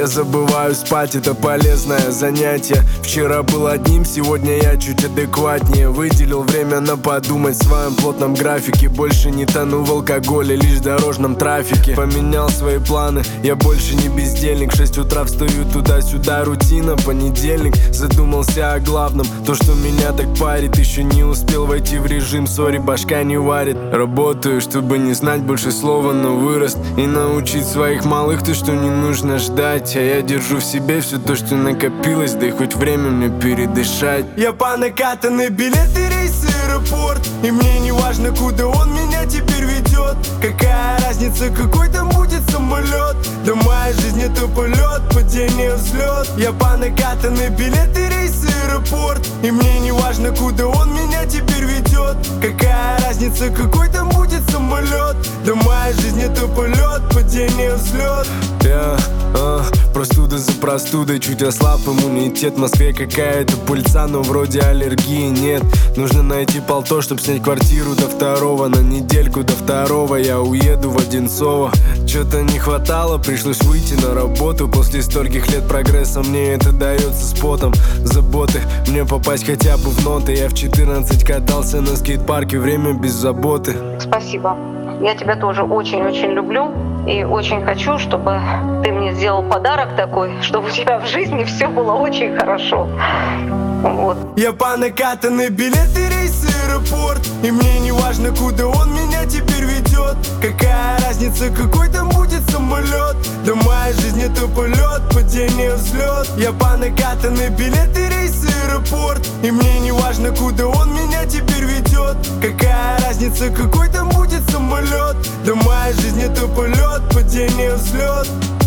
Я забываю спать, это полезное занятие. Вчера был одним, сегодня я чуть адекватнее. Выделил время на подумать в своем плотном графике. Больше не тону в алкоголе, лишь в дорожном трафике. Поменял свои планы, я больше не бездельник. В 6 утра встаю туда-сюда, рутина. Понедельник, задумался о главном. То, что меня так парит, еще не успел войти в режим. Сори, башка не варит. Работаю, чтобы не знать больше слова, но вырос и научить своих малых то, что не нужно ждать. А я держу в себе все то, что накопилось, да и хоть время мне передышать. Я по накатанной билеты, рейсы, аэропорт, и мне не важно, куда он меня теперь ведет. Какая разница, какой там будет самолет? Да моя жизнь это полет, падение, взлет. Я по накатанной билеты, рейсы, аэропорт, и мне не важно, куда он меня теперь ведет. Какая разница, какой там будет самолет? Да моя жизнь это полет, падение, взлет. Простуда за простудой, чуть ослаб иммунитет. В Москве какая-то пыльца, но вроде аллергии нет. Нужно найти полто, чтоб снять квартиру до 2-го. На недельку до 2-го я уеду в Одинцово. Чё-то не хватало, пришлось выйти на работу. После стольких лет прогресса мне это дается с потом. Заботы, мне попасть хотя бы в ноты. Я в 14 катался на скейт-парке, время без заботы. Спасибо. Я тебя тоже очень-очень люблю. И очень хочу, чтобы ты мне сделал подарок такой, чтобы у тебя в жизни все было очень хорошо. Вот. Я по накатанной билеты, рейсы, аэропорт, и мне не важно, куда он меня теперь ведет. Какая разница, какой там будет самолет? Да моя жизнь это полет, падение, взлет. Я по накатанной билеты, рейсы, аэропорт, и мне не важно, куда он меня теперь ведет. Какая разница, какой там будет самолет? Да моя жизнь это полет, падение, взлет.